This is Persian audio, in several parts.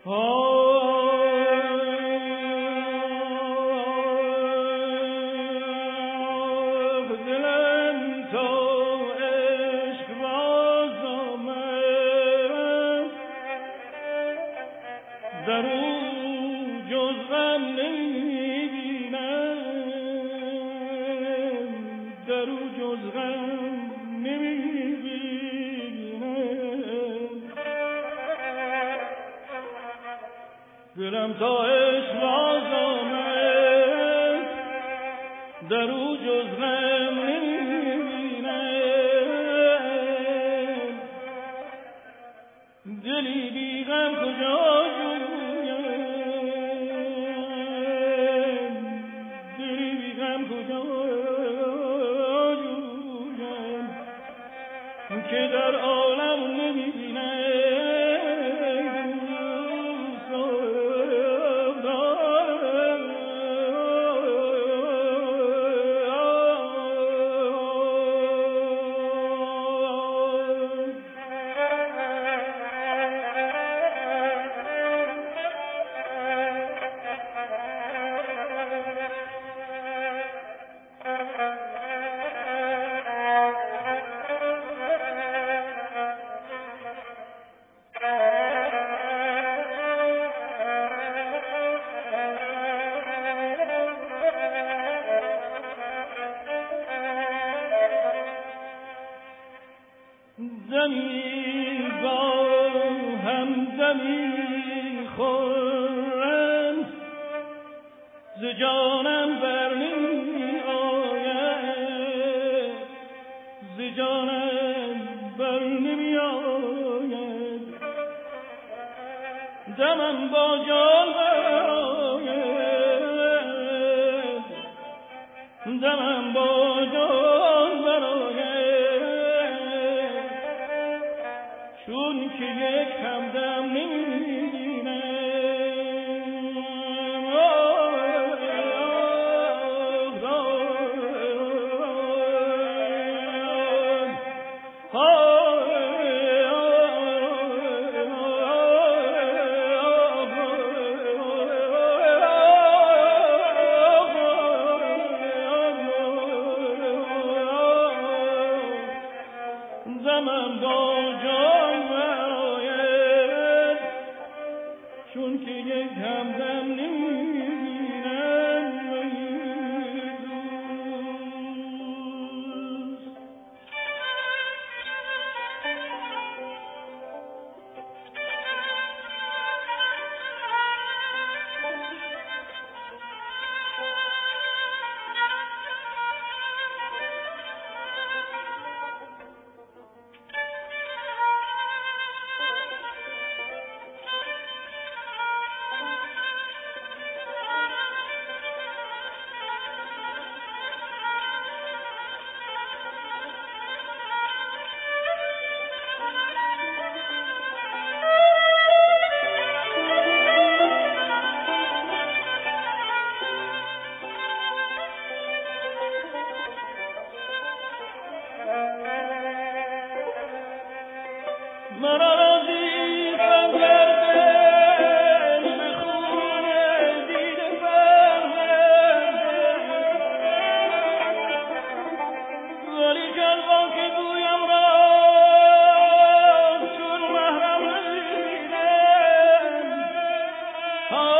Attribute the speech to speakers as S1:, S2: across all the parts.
S1: دلم تا عشق باز آمد در او جز غم نمیبینم. دلی بی غم کجا جویم، دلی بی غم کجا جویم که در عالم نمیبینم. دمی با هم دمی خورم ز جانم بر نمی آید، ز جانم بر نمی آید. دمم با جان برآید، دمم با جان برآید چون که یک همدم نمیبینم. زمان با جان برآید چون که یک همدم نمیبینم. مرا راضی کن کردن به خون دیده فرمانده، ولی جلوه که گویم را چون محرم ندیدم.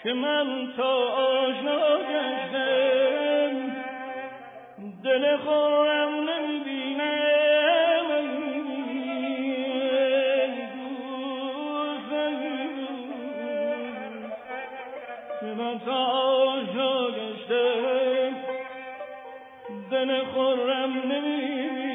S1: که من تا آشنا گشتم دل خورم نمیبینم که من تا آشنا گشتم دل خورم نمیبینم